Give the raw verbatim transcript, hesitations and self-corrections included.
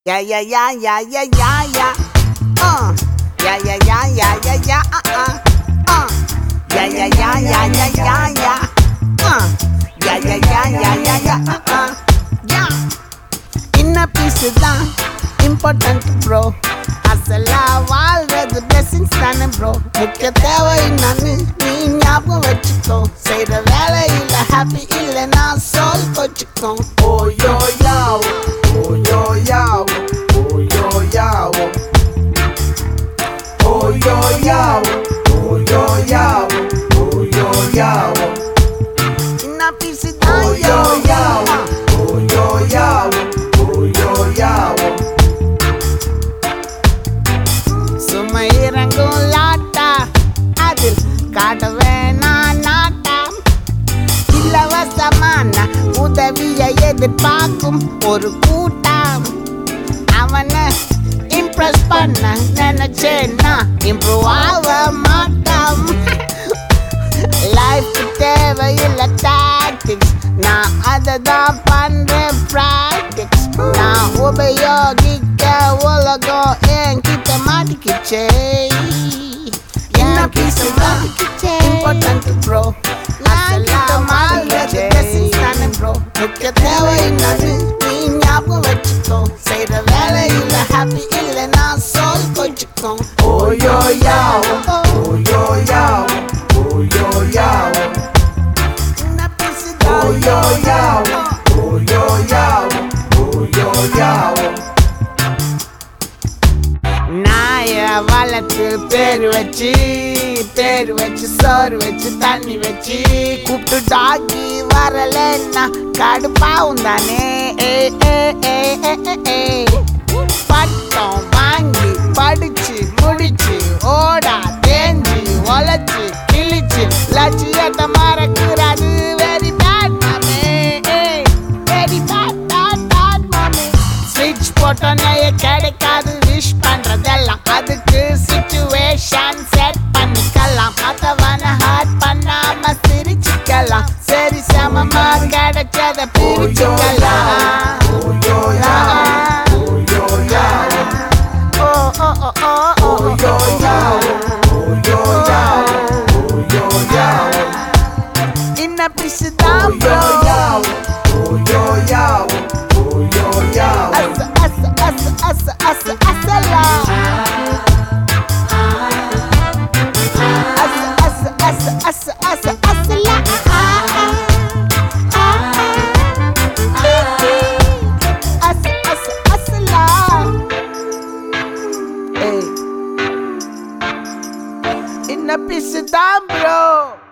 Yeah, yeah, yeah, yeah, yeah, yeah, yeah. Uh. Yeah, yeah, yeah, yeah, yeah, yeah, uh, uh. Uh. Yeah, yeah, yeah, yeah, yeah, yeah, yeah. Uh. Yeah, yeah, yeah, yeah, yeah, yeah, uh, uh. Yeah. Inner peace தான் important bro. அசலா வாழ்றது blessings தானே bro. முக்கிய தேவை நானு நீ ஞாபகம் வச்சுக்கோ. செய்ற வேலையில happy இல்லைன்னா soul கொச்சுக்கோ. Oh yo yo, oh yo yo, oh yo yo, oh yo yo, oh yo yo, oh yo yo, Inner peace தான் oh yo yo, oh yo yo, oh yo yo. சுமை இறங்கும் லாட்டா அதில் காட்ட வேணாம் நாட்டா இலவசமான உதவியை எதிர்பார்க்கும் ஒரு கூட்டம் அவனை இம்ப்ரெஸ் பண்ண நினைச்சேன்னா இம்ப்ரூவ் ஆக மாட்டான் லைஃப் தேவையில்லை டாக்டிக்ஸ் நான் அதை தான் பண்றேன் ப்ராக்டிக்ஸ் நான் உபயோகிக்க உலகம் என்கிட்ட மாட்டிக்கிச்சே என்ன பீஸ் மாட்டிக்கிச்சே இம்பார்ட்டன்ட் ப்ரோ அசலாம் மாறிடுச்சே தானே ப்ரோ முக்கிய தேவை நானு நீ ஞாபகம் வச்சுக்கோ செய்கிற வேலையில் ஹாப்பி இல்லைன்னா சோல் கொச்சுக்கோ Oh yo yo, oh yo yo, oh yo yo, என்ன piece oh yo yo, oh yo yo, oh yo yo. நாய வளர்த்து பேர் வச்சு பேர் வச்சு சோறு வச்சு தண்ணி வச்சு கூப்பிட்டு டாக்கி வரலன்னா கடுப்பாவும் தானே ஏ ஏ ஏ ஏ ஏ ஏ பட்டம் வாங்கி படிச்சு முடிச்சு ஓடா தேஞ்சு ஒலைச்சு கிழிச்சு லட்சியத்தை மறக்கிறாது வெரி பேட் மாமே வெரி பேட் பேட் பேட் மாமே ஸ்விட்ச் போட்டோன்னே கிடைக்காது விஷ் பண்றதெல்லாம் அதுக்கு சிச்சுவேஷன் செட் பண்ணிக்கலாம் மத்தவன ஹார்ட் பண்ணாம சிரிச்சுக்கலாம் சரி சமமா கிடைச்சத பிரிச்சுக்கலாம் Oh yo yo, oh yo yo, ஓ ஓ ஓ ஓ ஓ oh yo yo, oh yo yo, oh yo yo, இன்ன பிசு தான் oh yo yo, oh yo yo, oh yo yo. அச அச அச அச அச அசலா அச அச அச அச அச அசலா அச அச அசலா ஏய் இன்ன பிசு தான் ப்ரோ